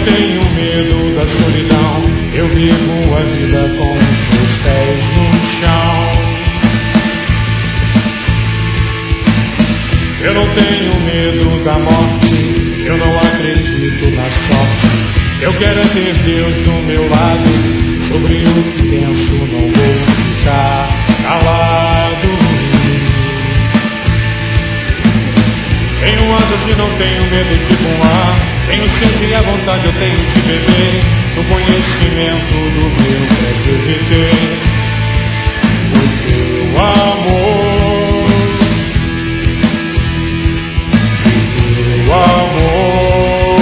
tenho medo da solidão, eu vivo a vida com os meus pés no chão. Eu não tenho medo da morte, eu não acredito na sorte. Eu quero é ter Deus do meu lado, sobre o que penso não vou ficar calado. Tenho asas e não tenho medo de voar, tenho sede e a vontade eu tenho de beber, no conhecimento do meu prazer ter o teu amor, o teu amor.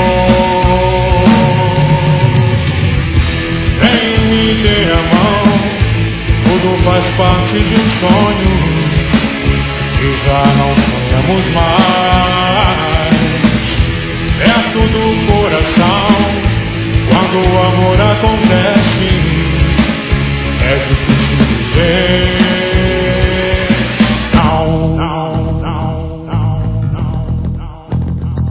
Vem me ter a mão, tudo faz parte de um sonho que já não sonhamos mais, perto do coração. Quando o amor acontece, é difícil viver. Não, não, não, não, não, não.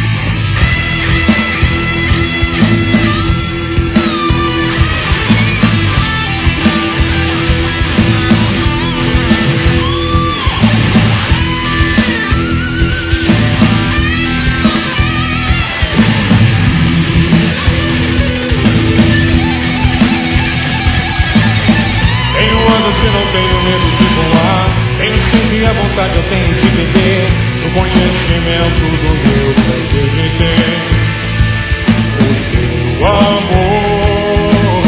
A vontade eu tenho de beber, no conhecimento do meu prazer de ter o teu amor,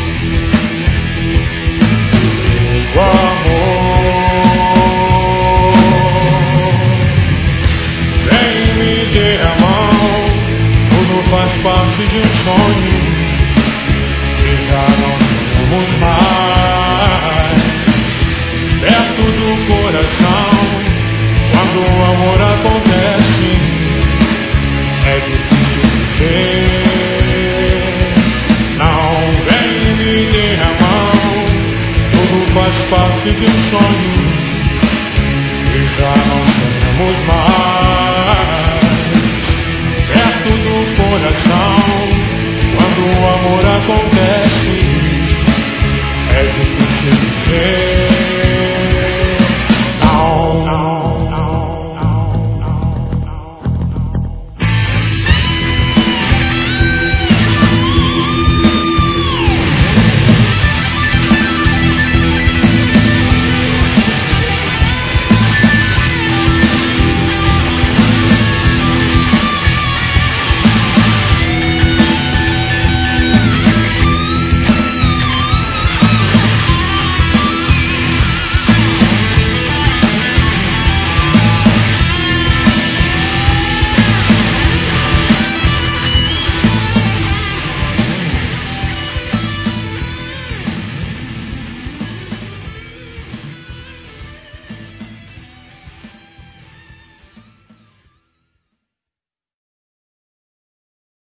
o teu amor. Vem me ter a mão, tudo faz parte de um sonho que já não somos mais, perto do coração. Quando o amor acontece, é difícil viver. Não vem me der a mão, tudo faz parte de um sonho